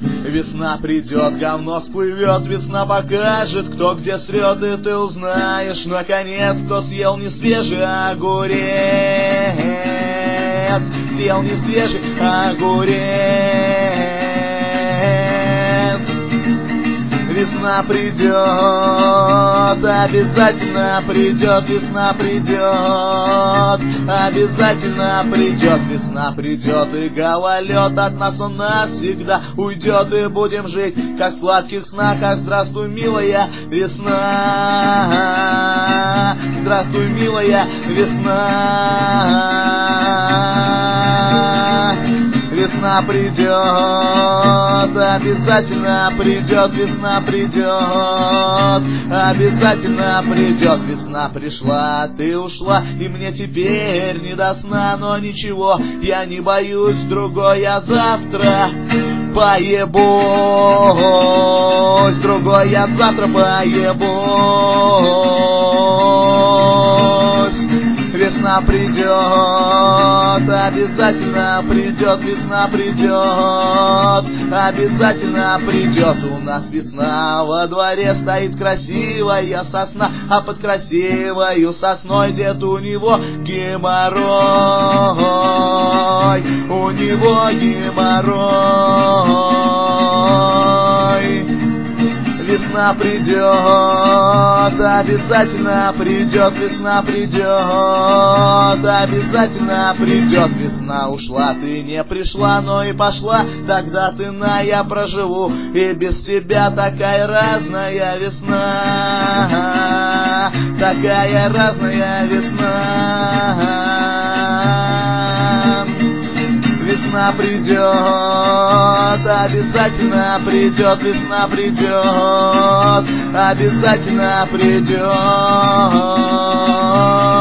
Весна придет, говно всплывет, весна покажет, кто где срет, и ты узнаешь, наконец, кто съел несвежий огурец. Съел несвежий огурец. Весна придет, обязательно придет, весна придет, обязательно придет, весна придет, и гололед от нас он навсегда уйдет, и будем жить, как в сладких снах. А здравствуй, милая весна, здравствуй, милая весна. Весна придет, обязательно придет, весна придет, обязательно придет. Весна пришла, ты ушла, и мне теперь не до сна, но ничего, я не боюсь, другой я завтра поебусь, другой я завтра поебусь. Весна придет, обязательно придет, весна придет, обязательно придет. У нас весна, во дворе стоит красивая сосна, а под красивою сосной дед у него геморрой, у него геморрой. Весна придет, обязательно придет, весна придет, обязательно придет. Весна ушла, ты не пришла, но и пошла, тогда ты на я проживу, и без тебя такая разная весна, такая разная весна. Весна придет, обязательно придет, весна придет, обязательно придет.